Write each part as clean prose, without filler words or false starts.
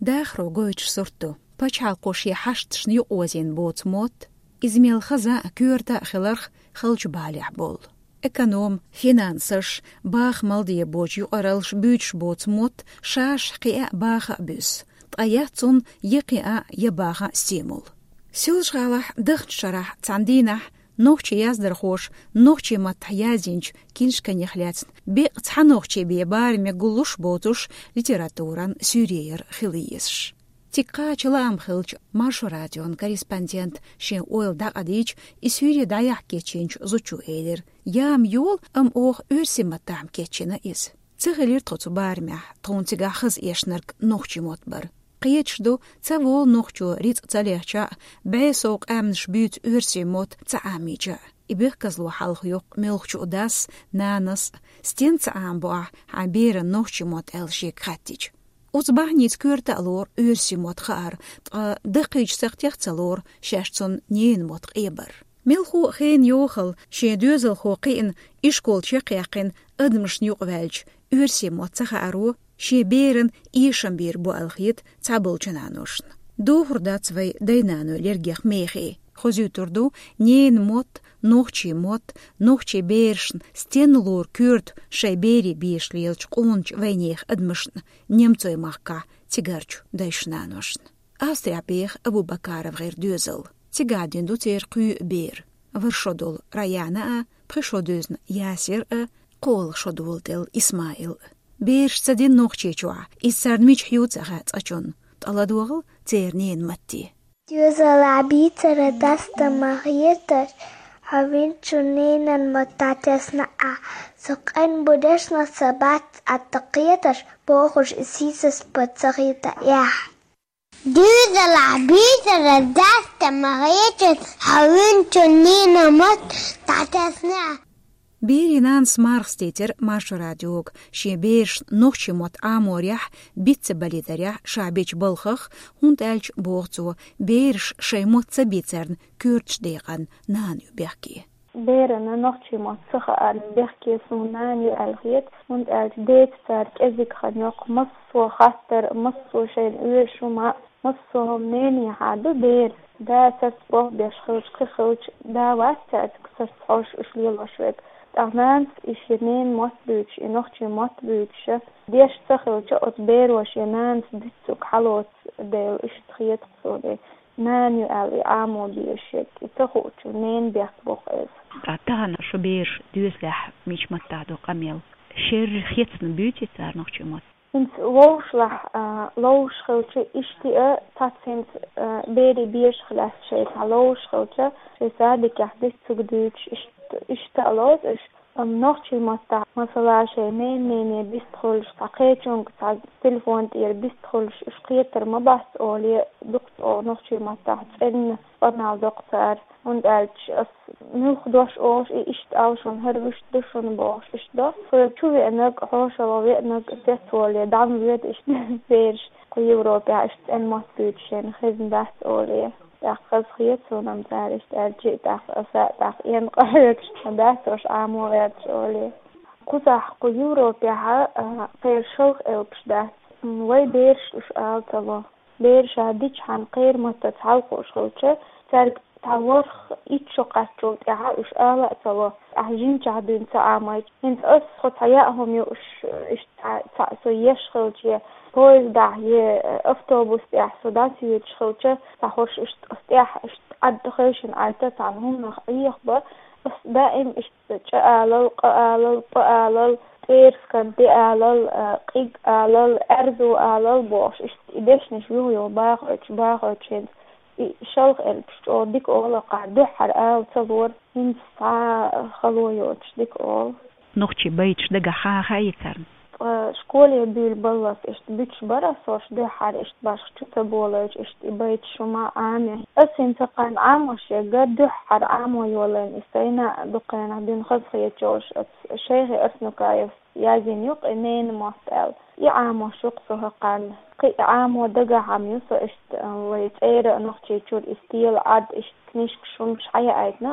داخرو قويتش صرتو باشحال قوشي حشتش نيقوزين بوت موت إزميل خزا كورتا خلرخ خلج بالي عبول اكانوم فينانسرش باخ مالدي بوج يقرلش بيتش بوت موت شاش قيا باخ بيس طاياتون يقيا يباخ ستيمول سيلش غالح دخت شرح تعندينح نوخشي يازدر خوش نوخشي متحيازينش كينش كان يخلاتن بيقتح نوخشي بيبار ميقولوش بوتوش ليتراتوران سوريير خليسش تيقا چلام خلج مارشو راديون كورреспондент شين ойл داقاديج и سوريا دايح كيتشينش زوچو эйлер يام يول ох өрси матам кетчина из цехелир тоцу бармях тонтига хыз ешнерк нохчи мотбар قيتشدو تسوول نوخشو ريت تاليحشا بيسوق امنش بيت örsi مot تعاميجا إبيخ كزلو حالخيوق ملخشو داس نانس ستين تعامبوع عبير نوخشي موت الشيك خاتيج وصباح نيت كورتا لور örsi موت خار دقيج سختيخ تلور شاشتون نين موت قيبر ملخو خين يوخل شي دوزل خوقين إشكول شقيقين أدمش نيوق örsi موت تخارو شي بيرن إيشن بير بو الخيط تابل جنانوشن دوهر داتسوي دينانو ليرجيخ ميخي خزيو تردو نين موت نوخشي بيرشن ستين لور كورت شي بيري بيش ليلش قونج وينيخ أدمشن نيمتوي مخكا تيغارچو دايشنانوشن أستيا بيخ أبو بكارف غير دوزل تيغادين دو تير قيو بير ورشودول رايانا برشودوزن ياسير قول شودول دل إسماعيل بيرش تدين نوخشي جوا إسارنميج حيوت أغات أجون طالدوغل تيرنين متي دوزل عبيتر دست مغيتر هاوين چونين المتاتسنا سقن بودشنا سبات التقيتر بوخش إسيسس بطغيتا ياح دوزل عبيتر دست مغيتر هاوين چونين المتاتسنا بيري نانس مارستيتر مارش راديوغ شي بيرش نوخشي موت آموريح بيتس باليدريح شعبيش بلخخ هونت ألش بوغتو بيرش شي موت سبيترن كورتش ديغان نانيو بيحكي بيرن نوخشي موت سخا بيحكي سو نانيو الخيط هونت ألش ديت سارك ازيك خنيوق مصو خاستر مصو شين اوشو ما مصو هم ناني عادو بير دا سسبوه بيشخوش كخوش دا واسعت كسرسحوش اشليل وشويك أغنانس إشينين مطبوش إنوخشي مطبوش ديش تخلوش أتبير وشينانس ديسوك حلوت ديل إشتخيط قصودي نانيو ألي عامو بيشيك إتخوش نين بيخبوخ إز قطعنا شو بير دوزلح ميش متعدو قميل شير خيطن بيوتي تار نوخشي مط إنت لوش خلوش إشتئة تاتسينت بيري بيش خلاص شيء لوش خلوش شيء سادك يحدث دوش اشتغلت نوخشي مطع مثلا شيء مين بيستخلش تقيتشون تاع التليفون تير بيستخلش اشقيتر ما بس اولي دكتور نوخشي مطع ان قرنا دكتور und als noch durch aus ist auch schon herwischt schon box ist das für chuve enak hoş ve enak testole dann wird ich sehr Europa ist ein Mastütchen hesen das ole داخل خيط ونام تاريش تارجي داخل ين قهرك داخل عامورات شولي قصح قيورو بها غير شوخ البش ده وي بيرش اش آلتوا بيرش هديش عن غير متتعلقوش خلچه تارك تعورخ إيتشو قاتشو تاها اش آلتوا أحجين جعدين تعاميج انت أس خد حياءهم يوش تعسو يشخلچه بويز داهي أفتوبوس تاح سوداسي يتشخلچه تحوش استياح أدخيشن عالتا عنهم نخ يخبر بس دائم قالل قالل إيرسكن قالل قيق قالل أرزو قالل بوش إديش نشوه يو باخوش شلخ البشتو ديك أولا قاعدو حرقا وتصور هنسا خلويوش ديك أول نوخشي بيتش دقا خايترن школе бил баллас ишт бич барасош де хар ишт баш чута болаж ишт бит шума ами اسين تقان عاموش يقد حر عامو يولين استينا دقينا بين خزخي جوش شيخي اسنو كايف يازين يق انين محتال يعامو شقصه قان قي عامو دقا عم يسو اشت ويتير نختي جور استيل عد اشت كنيش شوم شحيا ايتنا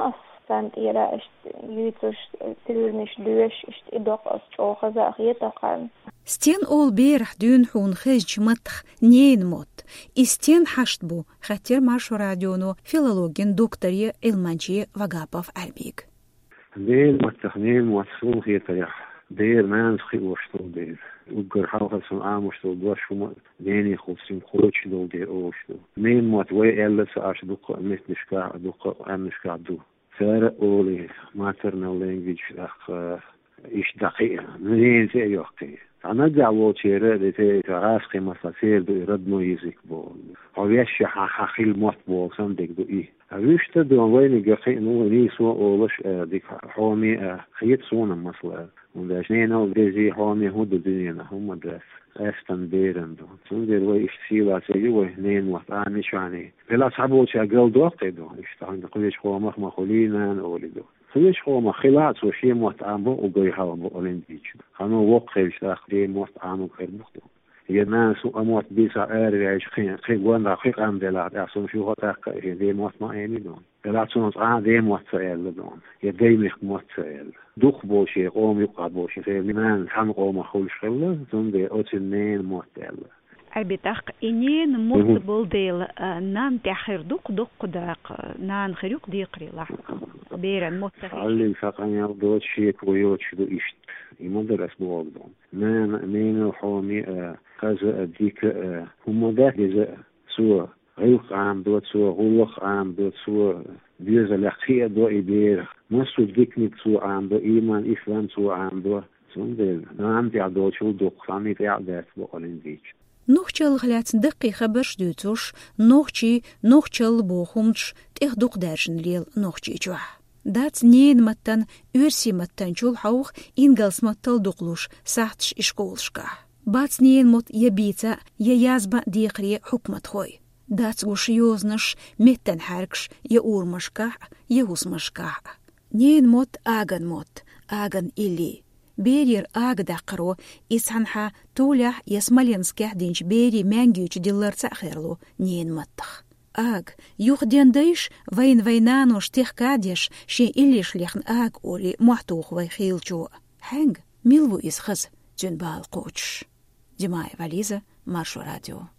سنت إيرا إشت يوتش تلورنش دوش إشت إدق أستروخ زاخية قان ستين أول بيرح دون حون خيج متخ نين موت استين حشت بو خطير مارشو راديونو فيلولوجين دكتوري علمانجي وغابوف أربيك دير متخنين موتسون خير تريح دير مانس خي وشتو دير وقر حلقة سن وشتو دوشو ديني خلصين خوش دو دير اوشتو مين موت وي إلا ساعش دوق ميت نشكا دوق نشكا دو سارة أولي maternal language إيش دقيقة منين سيوقتي أنا دعوة شيرة دي تراسخي مسافير دو يرد مويزيك بول هويش حخيل موت بول سندك دو إيه هويش تدو وين جاكي نو نيسوا أولش ديك حومي خيط سونا مثلا ونداشنين أو بريزي حومي هود الدنيا هم درس أستن بيرن دو سندر ويش سيلا سيجوا هنين وطاني شاني بلا صعبوا شاقل دوقتي دو إشتغل نقوليش حومك مخولينا أولي دو خليش حومة خلاص وشي موت عامو وقوي حوامو أولين بيجو خانو وقفش تاخدي موت عامو خير مختو يناس وأموت بيسا أريعيش خي وانا خي قام دلات أصلا شو هتاك دي موت ما أيني دون دلات سنوت دي موت سأل دون يدي ميخ موت سأل دوخ بوشي قوم يقع بوشي خير لمن حان قوم خولش خلا ثم دي أوتنين موت سأل البتاق إنين موت بولديل نان تأخير دوق داق نان خيروق ديقري لح بيرن موت علي فقط يردوت شيك ويوت شدو إشت يمدر أسبوع دون مين حومي خزا ديك هم ده جزاء سوى غيوق عام دوت سوى غلق عام دوت سوى بيرز لقية دو إبير مصر ديكنيك سوى عام دو إيمان إسلام سوى عام دو سندل نعم تعدو شو دوق سامي تعدات بقالين ديك نوخچل غلات دقي خبرش دوتوش نوخچل بوخمش تيخ دوق دارشن ليل نوخچي جوا دات نين متن ورسي متن جول حوخ إنجلس متل دوقلوش ساعتش إشكولشكا بات نين مت يبيتا يازبا ديقري حكمت خوي دات غوش يوزنش متن حركش يأورمشكا يهوسمشكا نين مت آغن إلي بيرير دقرو إسحنحا تولح يسمالينسكح دينش بيري مانجيوش ديلر تأخيرلو نين متخ يوخدين ديش وينانوش تيخ كاديش شي إليش ليخن أولي محتوخ ويخيلجو حنگ ميلو إسخز جنبال قوتش دماء فاليزة مارشو راديو